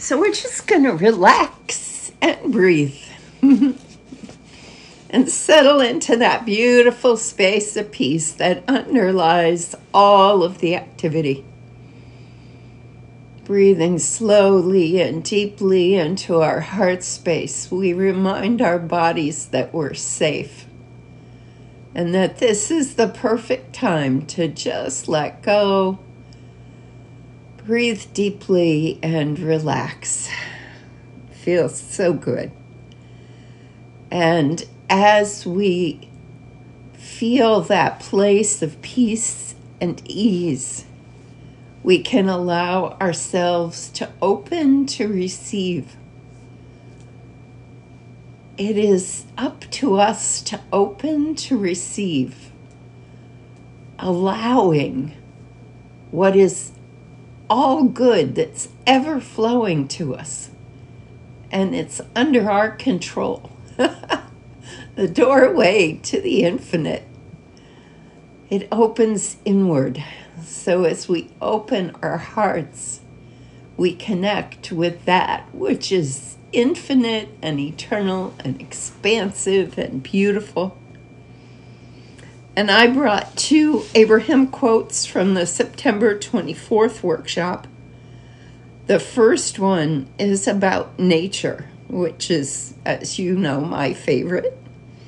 So we're just going to relax and breathe and settle into that beautiful space of peace that underlies all of the activity. Breathing slowly and deeply into our heart space, we remind our bodies that we're safe and that this is the perfect time to just let go. Breathe deeply and relax. Feels so good. And as we feel that place of peace and ease, we can allow ourselves to open to receive. It is up to us to open to receive, allowing what is all good that's ever flowing to us, and it's under our control. The doorway to the infinite. It opens inward. So as we open our hearts, we connect with that which is infinite and eternal and expansive and beautiful. And I brought 2 Abraham quotes from the September 24th workshop. The first one is about nature, which is, as you know, my favorite.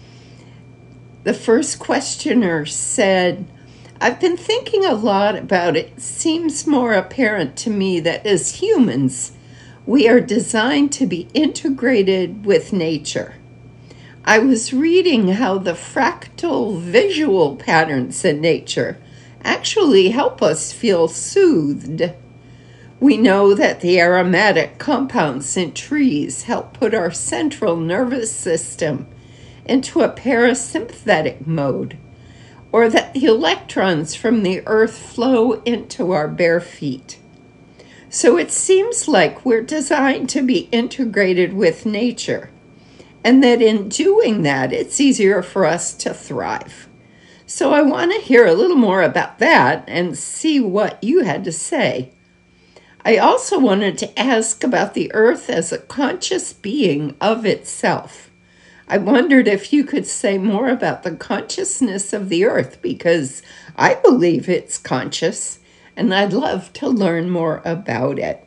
The first questioner said, I've been thinking a lot about it. It seems more apparent to me that as humans, we are designed to be integrated with nature. I was reading how the fractal visual patterns in nature actually help us feel soothed. We know that the aromatic compounds in trees help put our central nervous system into a parasympathetic mode, or that the electrons from the earth flow into our bare feet. So it seems like we're designed to be integrated with nature, and that in doing that, it's easier for us to thrive. So I want to hear a little more about that and see what you had to say. I also wanted to ask about the earth as a conscious being of itself. I wondered if you could say more about the consciousness of the earth, because I believe it's conscious, and I'd love to learn more about it.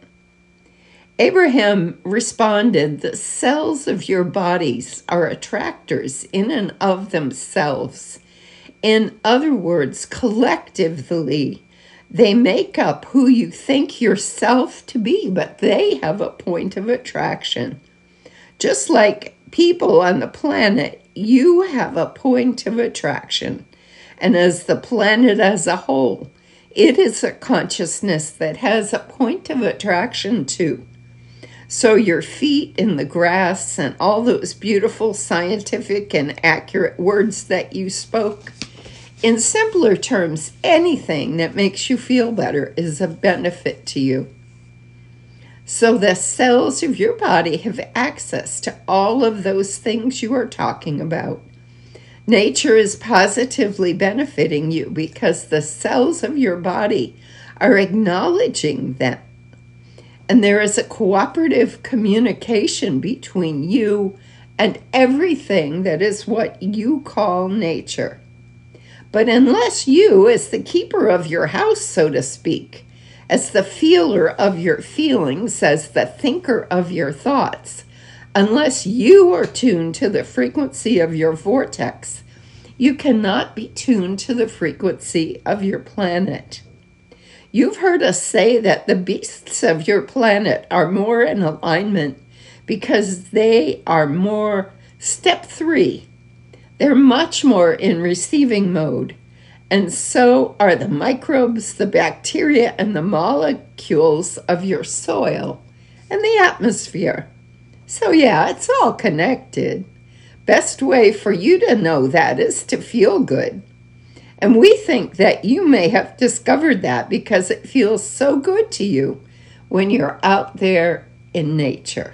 Abraham responded, the cells of your bodies are attractors in and of themselves. In other words, collectively, they make up who you think yourself to be, but they have a point of attraction. Just like people on the planet, you have a point of attraction. And as the planet as a whole, it is a consciousness that has a point of attraction too. So your feet in the grass and all those beautiful scientific and accurate words that you spoke, in simpler terms, anything that makes you feel better is a benefit to you. So the cells of your body have access to all of those things you are talking about. Nature is positively benefiting you because the cells of your body are acknowledging them. And there is a cooperative communication between you and everything that is what you call nature. But unless you, as the keeper of your house, so to speak, as the feeler of your feelings, as the thinker of your thoughts, unless you are tuned to the frequency of your vortex, you cannot be tuned to the frequency of your planet. You've heard us say that the beasts of your planet are more in alignment because they are more step 3. They're much more in receiving mode. And so are the microbes, the bacteria, and the molecules of your soil and the atmosphere. So yeah, it's all connected. Best way for you to know that is to feel good. And we think that you may have discovered that because it feels so good to you when you're out there in nature.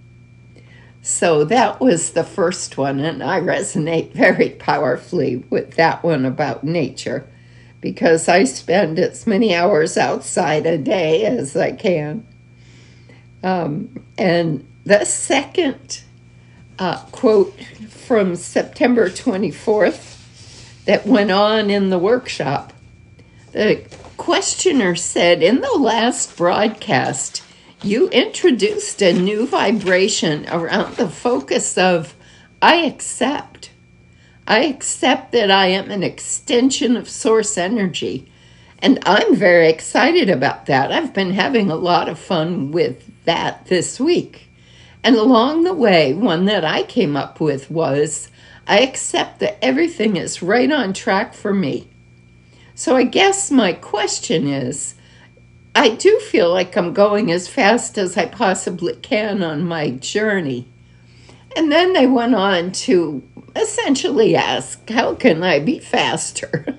So that was the first one, and I resonate very powerfully with that one about nature because I spend as many hours outside a day as I can. And the second quote from September 24th that went on in the workshop, the questioner said, in the last broadcast, you introduced a new vibration around the focus of I accept. I accept that I am an extension of source energy. And I'm very excited about that. I've been having a lot of fun with that this week. And along the way, one that I came up with was, I accept that everything is right on track for me. So I guess my question is, I do feel like I'm going as fast as I possibly can on my journey. And then they went on to essentially ask, how can I be faster?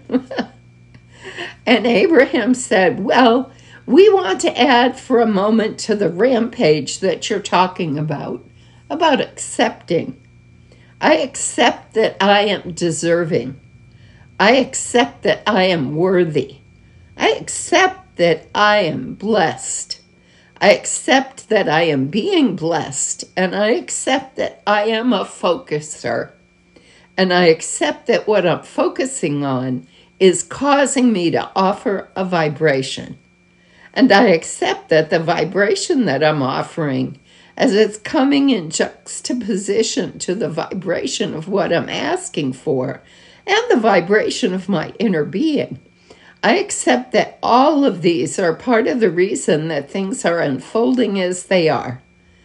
And Abraham said, well, we want to add for a moment to the rampage that you're talking about accepting. I accept that I am deserving. I accept that I am worthy. I accept that I am blessed. I accept that I am being blessed, and I accept that I am a focuser. And I accept that what I'm focusing on is causing me to offer a vibration. And I accept that the vibration that I'm offering, as it's coming in juxtaposition to the vibration of what I'm asking for and the vibration of my inner being, I accept that all of these are part of the reason that things are unfolding as they are.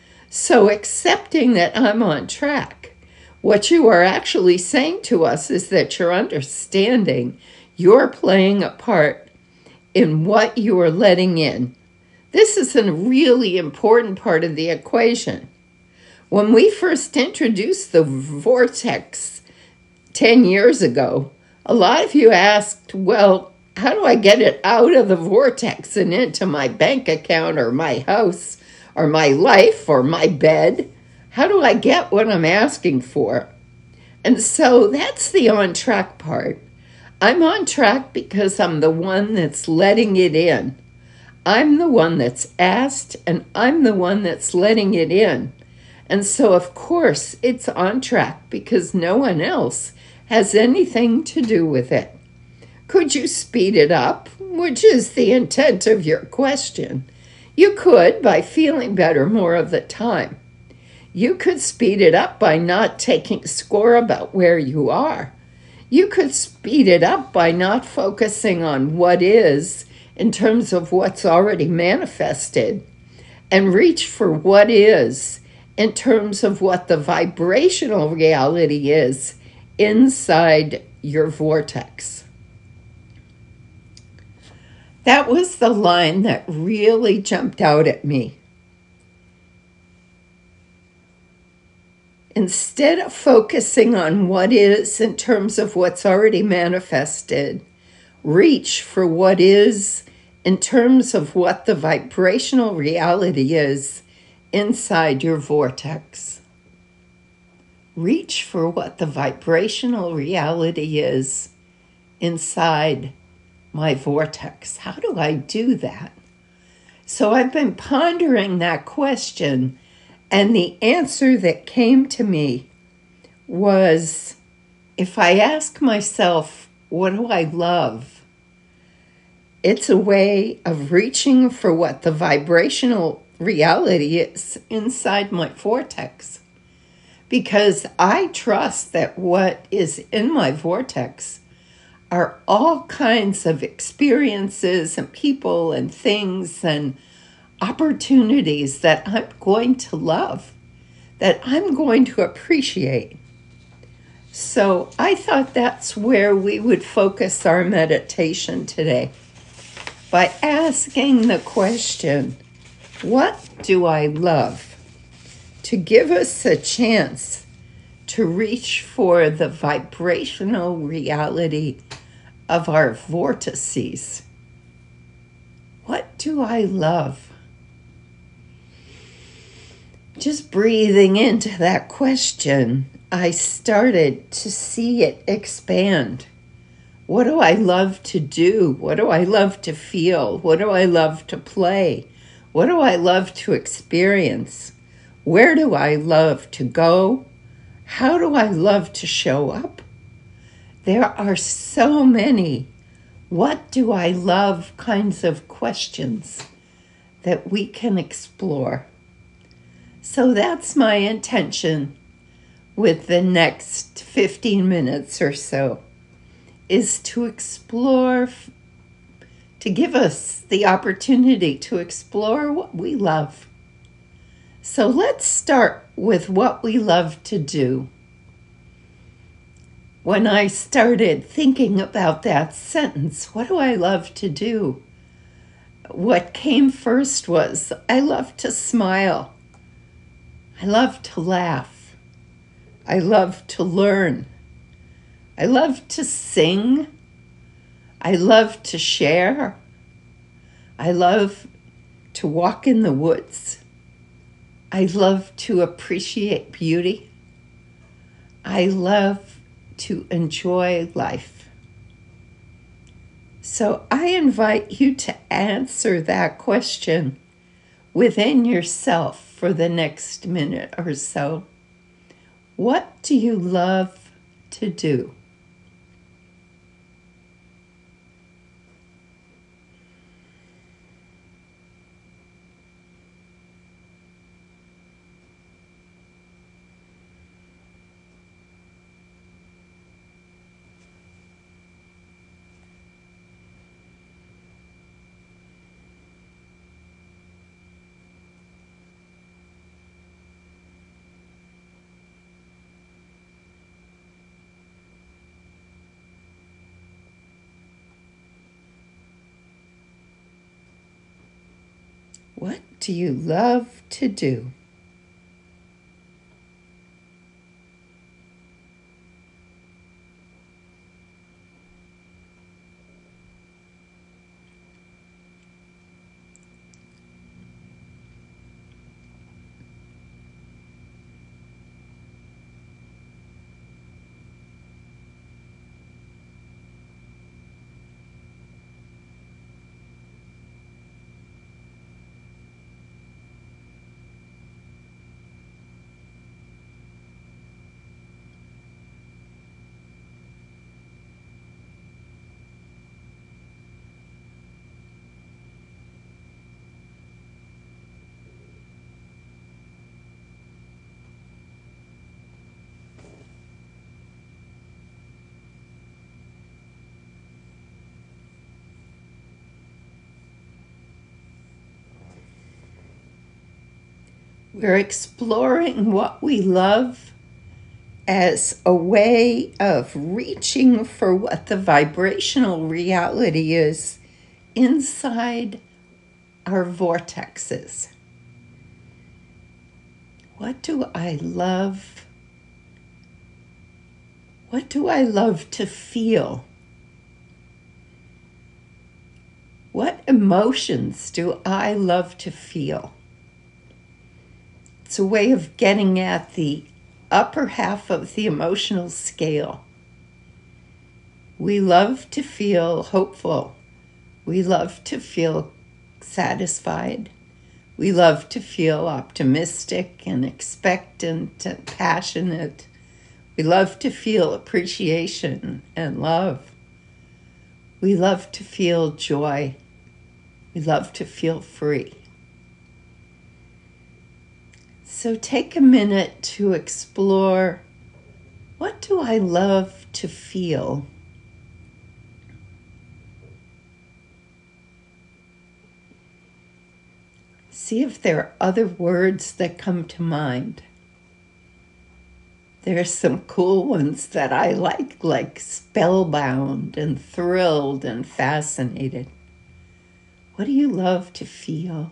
So accepting that I'm on track, what you are actually saying to us is that you're understanding you're playing a part in what you are letting in. This is a really important part of the equation. When we first introduced the vortex 10 years ago, a lot of you asked, well, how do I get it out of the vortex and into my bank account or my house or my life or my bed? How do I get what I'm asking for? And so that's the on track part. I'm on track because I'm the one that's letting it in. I'm the one that's asked, and I'm the one that's letting it in. And so, of course, it's on track because no one else has anything to do with it. Could you speed it up, which is the intent of your question? You could by feeling better more of the time. You could speed it up by not taking score about where you are. You could speed it up by not focusing on what is in terms of what's already manifested and reach for what is in terms of what the vibrational reality is inside your vortex. That was the line that really jumped out at me. Instead of focusing on what is in terms of what's already manifested, reach for what is in terms of what the vibrational reality is inside your vortex. Reach for what the vibrational reality is inside my vortex. How do I do that? So I've been pondering that question, and the answer that came to me was, if I ask myself, what do I love? It's a way of reaching for what the vibrational reality is inside my vortex. Because I trust that what is in my vortex are all kinds of experiences and people and things and opportunities that I'm going to love, that I'm going to appreciate. So I thought that's where we would focus our meditation today, by asking the question, what do I love? To give us a chance to reach for the vibrational reality of our vortices. What do I love? Just breathing into that question, I started to see it expand. What do I love to do? What do I love to feel? What do I love to play? What do I love to experience? Where do I love to go? How do I love to show up? There are so many what do I love kinds of questions that we can explore. So that's my intention with the next 15 minutes or so, is to explore, to give us the opportunity to explore what we love. So let's start with what we love to do. When I started thinking about that sentence, what do I love to do? What came first was I love to smile. I love to laugh. I love to learn. I love to sing. I love to share. I love to walk in the woods. I love to appreciate beauty. I love to enjoy life. So I invite you to answer that question within yourself for the next minute or so. What do you love to do? What do you love to do? We're exploring what we love as a way of reaching for what the vibrational reality is inside our vortexes. What do I love? What do I love to feel? What emotions do I love to feel? It's a way of getting at the upper half of the emotional scale. We love to feel hopeful. We love to feel satisfied. We love to feel optimistic and expectant and passionate. We love to feel appreciation and love. We love to feel joy. We love to feel free. So take a minute to explore, what do I love to feel? See if there are other words that come to mind. There are some cool ones that I like spellbound and thrilled and fascinated. What do you love to feel?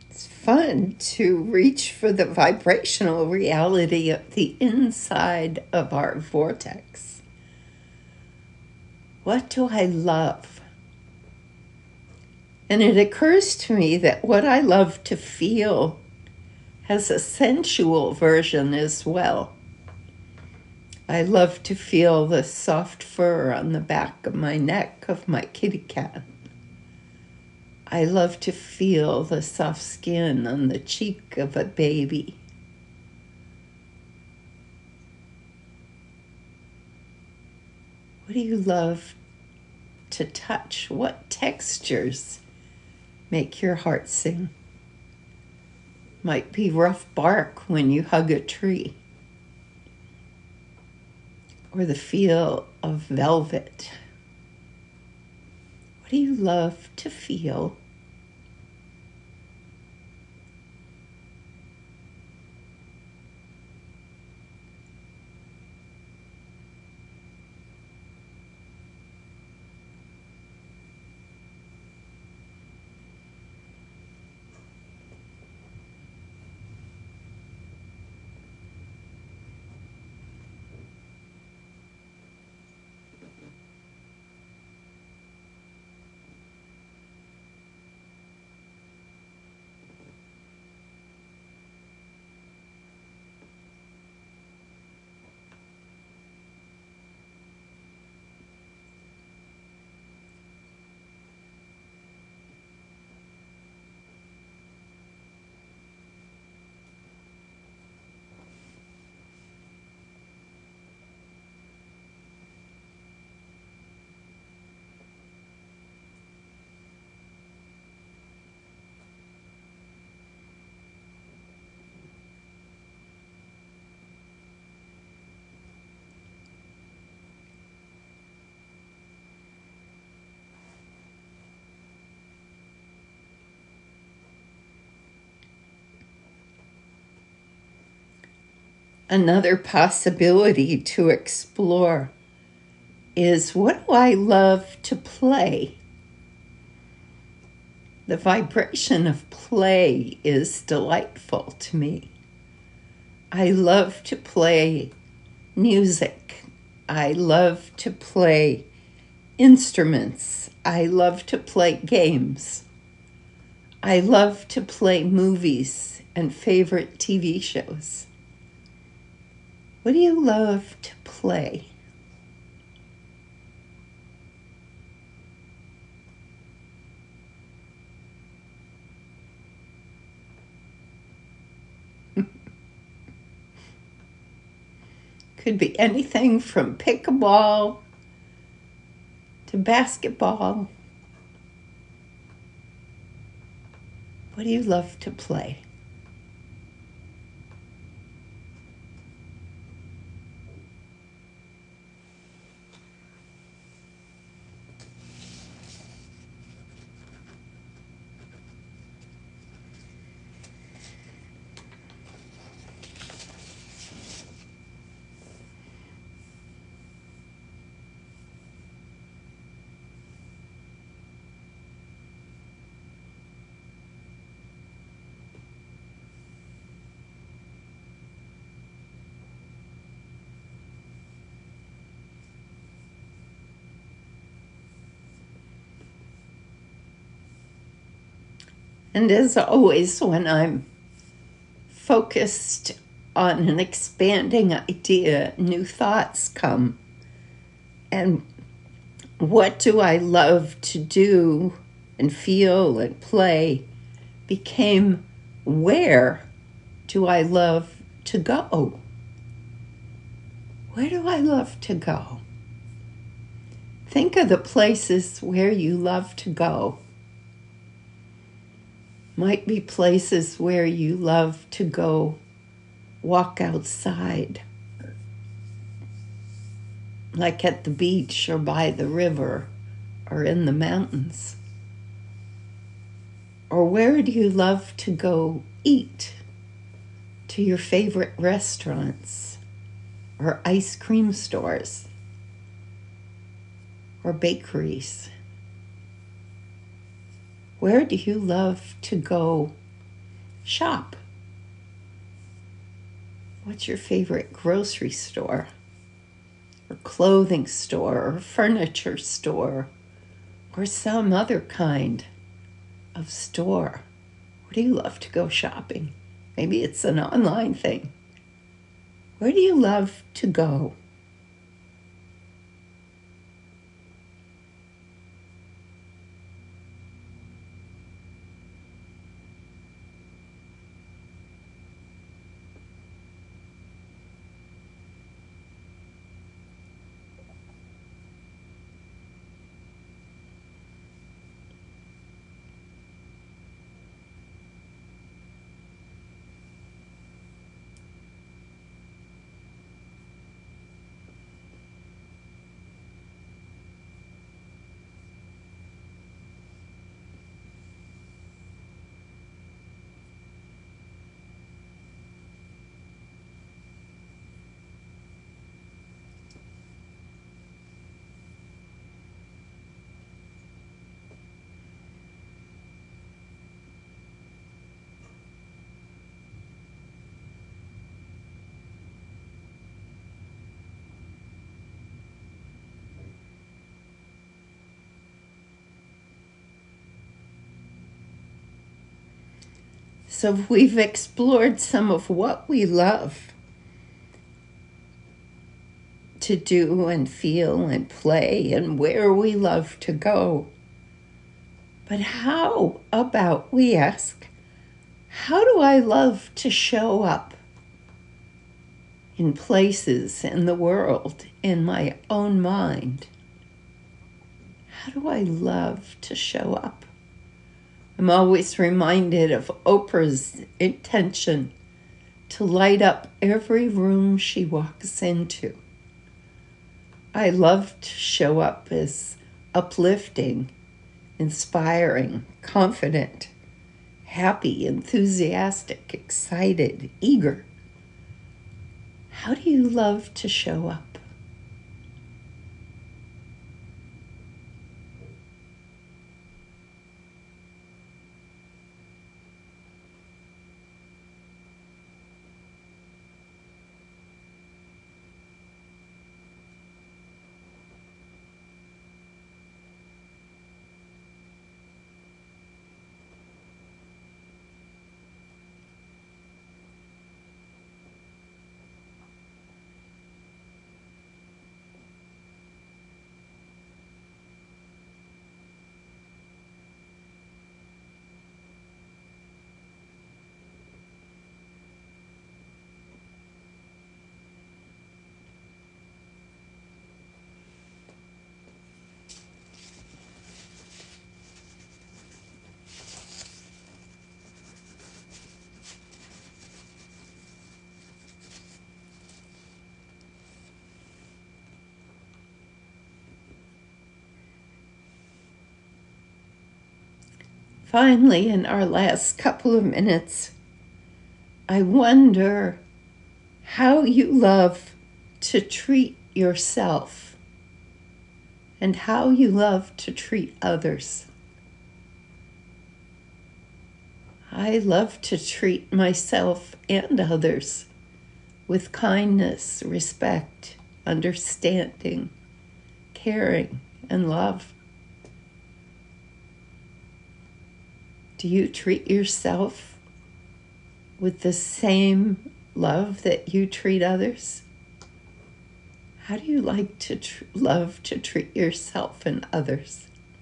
It's fun to reach for the vibrational reality of the inside of our vortex. What do I love? And it occurs to me that what I love to feel has a sensual version as well. I love to feel the soft fur on the back of my neck of my kitty cat. I love to feel the soft skin on the cheek of a baby. What do you love to touch? What textures make your heart sing? Might be rough bark when you hug a tree, or the feel of velvet. What do you love to feel? Another possibility to explore is, what do I love to play? The vibration of play is delightful to me. I love to play music. I love to play instruments. I love to play games. I love to play movies and favorite TV shows. What do you love to play? Could be anything from pickleball to basketball. What do you love to play? And as always, when I'm focused on an expanding idea, new thoughts come. And what do I love to do and feel and play became, where do I love to go? Where do I love to go? Think of the places where you love to go. Might be places where you love to go walk outside, like at the beach or by the river or in the mountains. Or where do you love to go eat? To your favorite restaurants or ice cream stores or bakeries. Where do you love to go shop? What's your favorite grocery store, or clothing store, or furniture store, or some other kind of store? Where do you love to go shopping? Maybe it's an online thing. Where do you love to go? So we've explored some of what we love to do and feel and play and where we love to go. But how about we ask, how do I love to show up in places in the world, in my own mind? How do I love to show up? I'm always reminded of Oprah's intention to light up every room she walks into. I love to show up as uplifting, inspiring, confident, happy, enthusiastic, excited, eager. How do you love to show up? Finally, in our last couple of minutes, I wonder how you love to treat yourself and how you love to treat others. I love to treat myself and others with kindness, respect, understanding, caring, and love. Do you treat yourself with the same love that you treat others? How do you like to love to treat yourself and others?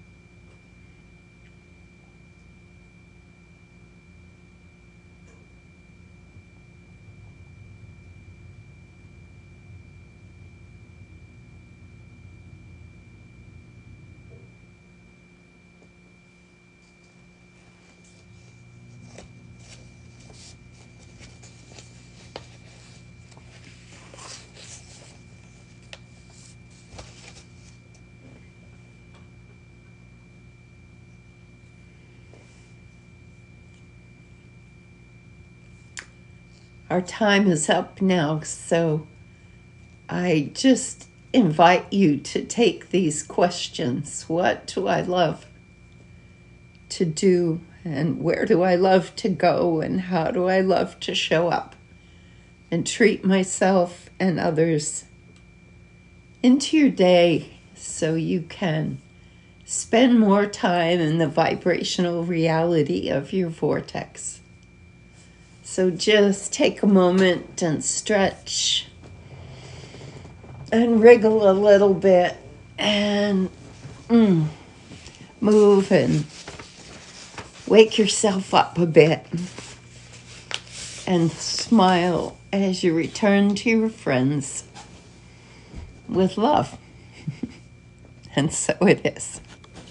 Our time is up now, so I just invite you to take these questions. What do I love to do, and where do I love to go, and how do I love to show up and treat myself and others into your day so you can spend more time in the vibrational reality of your vortex. So just take a moment and stretch and wriggle a little bit and move and wake yourself up a bit and smile as you return to your friends with love. And so it is.